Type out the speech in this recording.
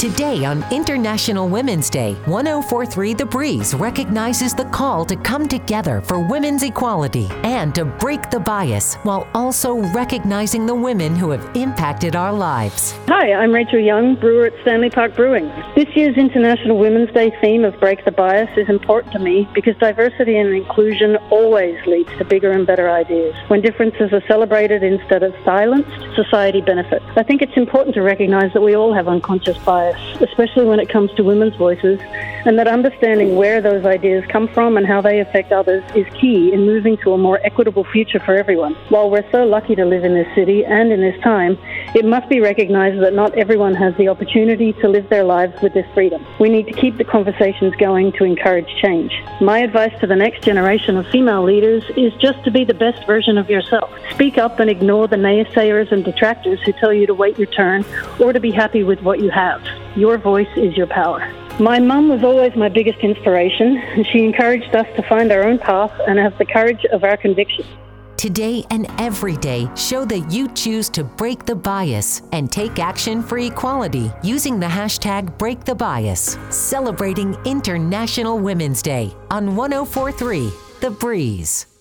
Today on International Women's Day, 104.3 The Breeze recognizes the call to come together for women's equality and to break the bias while also recognizing the women who have impacted our lives. Hi, I'm Rachel Young, brewer at Stanley Park Brewing. This year's International Women's Day theme of Break the Bias is important to me because diversity and inclusion always leads to bigger and better ideas. When differences are celebrated instead of silenced, society benefits. I think it's important to recognize that we all have unconscious bias, especially when it comes to women's voices, and that understanding where those ideas come from and how they affect others is key in moving to a more equitable future for everyone. While we're so lucky to live in this city and in this time, it must be recognized that not everyone has the opportunity to live their lives with this freedom. We need to keep the conversations going to encourage change. My advice to the next generation of female leaders is just to be the best version of yourself. Speak up and ignore the naysayers and detractors who tell you to wait your turn or to be happy with what you have. Your voice is your power. My mum was always my biggest inspiration, and she encouraged us to find our own path and have the courage of our convictions. Today and every day, show that you choose to break the bias and take action for equality using the hashtag #BreakTheBias, celebrating International Women's Day on 104.3 The Breeze.